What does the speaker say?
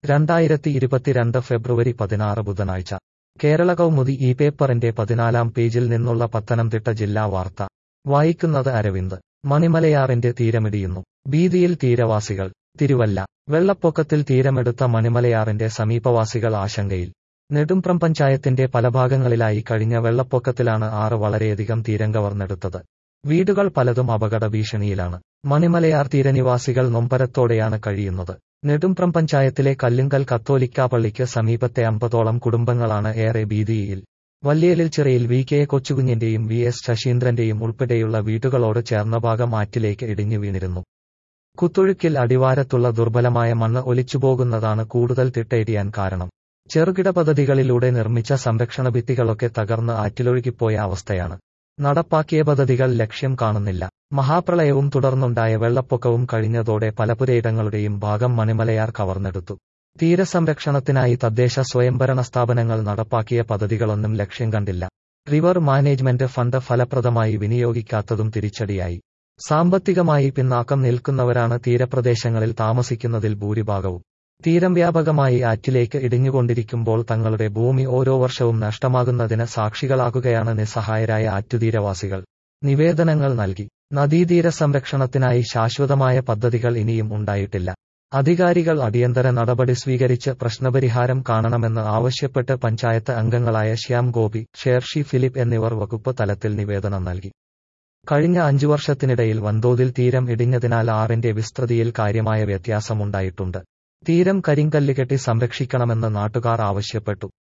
2022 ഫെബ്രുവരി 16 ബുധനാഴ്ച കേരള കൗമുദി ഈ പേപ്പറിന്റെ 14-ാം പേജിൽ നിന്നുള്ള പത്തനംതിട്ട ജില്ലാ വാർത്ത വായിക്കുന്നത് അരവിന്ദ്. മണിമലയാറിന്റെ തീരമിടിയുന്നു, ഭീതിയിൽ തീരവാസികൾ. തിരുവല്ല. വെള്ളപ്പൊക്കത്തിൽ തീരമെടുത്ത മണിമലയാറിന്റെ സമീപവാസികൾ ആശങ്കയിൽ. നെടുംപ്രം പഞ്ചായത്തിന്റെ പല ഭാഗങ്ങളിലായി കഴിഞ്ഞ വെള്ളപ്പൊക്കത്തിലാണ് ആറ് വളരെയധികം തീരം കവർന്നെടുത്തത്. വീടുകൾ പലതും അപകട ഭീഷണിയിലാണ്. മണിമലയാർ തീരനിവാസികൾ നൊമ്പരത്തോടെയാണ് കഴിയുന്നത്. നെടുംപ്രം പഞ്ചായത്തിലെ കല്ലുങ്കൽ കത്തോലിക്കാ പള്ളിക്ക് സമീപത്തെ 50ഓളം കുടുംബങ്ങളാണ് ഏറെ ഭീതിയിൽ. വല്യേലിൽ ചിറയിൽ വി കെ കൊച്ചുകുഞ്ഞിന്റെയും വി എസ് ശശീന്ദ്രന്റെയും ഉൾപ്പെടെയുള്ള വീടുകളോട് ചേർന്ന ഭാഗം ആറ്റിലേക്ക് ഇടിഞ്ഞു വീണിരുന്നു. കുത്തൊഴുക്കിൽ അടിവാരത്തുള്ള ദുർബലമായ മണ്ണ് ഒലിച്ചുപോകുന്നതാണ് കൂടുതൽ തിട്ടയിടിയാൻ കാരണം. ചെറുകിട പദ്ധതികളിലൂടെ നിർമ്മിച്ച സംരക്ഷണ ഭിത്തികളൊക്കെ തകർന്ന് ആറ്റിലൊഴുകിപ്പോയ അവസ്ഥയാണ്. നടപ്പാക്കിയ പദ്ധതികൾ ലക്ഷ്യം കാണുന്നില്ല. മഹാപ്രളയവും തുടർന്നുണ്ടായ വെള്ളപ്പൊക്കവും കഴിഞ്ഞതോടെ പല പുരയിടങ്ങളുടെയും ഭാഗം മണിമലയാർ കവർന്നെടുത്തു. തീരസംരക്ഷണത്തിനായി തദ്ദേശ സ്വയംഭരണ സ്ഥാപനങ്ങൾ നടപ്പാക്കിയ പദ്ധതികളൊന്നും ലക്ഷ്യം കണ്ടില്ല. റിവർ മാനേജ്മെന്റ് ഫണ്ട് ഫലപ്രദമായി വിനിയോഗിക്കാത്തതും തിരിച്ചടിയായി. സാമ്പത്തികമായി പിന്നാക്കം നിൽക്കുന്നവരാണ് തീരപ്രദേശങ്ങളിൽ താമസിക്കുന്നതിൽ ഭൂരിഭാഗവും. തീരം വ്യാപകമായി ആറ്റിലേക്ക് ഇടിഞ്ഞുകൊണ്ടിരിക്കുമ്പോൾ തങ്ങളുടെ ഭൂമി ഓരോ വർഷവും നഷ്ടമാകുന്നതിന് സാക്ഷികളാകുകയാണ് നിസ്സഹായരായ ആറ്റുതീരവാസികൾ. നിവേദനങ്ങൾ നൽകി. നദീതീര സംരക്ഷണത്തിനായി ശാശ്വതമായ പദ്ധതികൾ ഇനിയും ഉണ്ടായിട്ടില്ല. അധികാരികൾ അടിയന്തര നടപടി സ്വീകരിച്ച് പ്രശ്നപരിഹാരം കാണണമെന്ന് ആവശ്യപ്പെട്ട് പഞ്ചായത്ത് അംഗങ്ങളായ ശ്യാം ഗോപി, ഷേർഷി ഫിലിപ്പ് എന്നിവർ വകുപ്പ് തലത്തിൽ നിവേദനം നൽകി. കഴിഞ്ഞ 5 വർഷത്തിനിടയിൽ വൻതോതിൽ തീരം ഇടിഞ്ഞതിനാൽ ആറിന്റെ വിസ്തൃതിയിൽ കാര്യമായ വ്യത്യാസമുണ്ടായിട്ടുണ്ട്. തീരം കരിങ്കല്ല് കെട്ടി സംരക്ഷിക്കണമെന്ന് നാട്ടുകാർ ആവശ്യപ്പെട്ടു.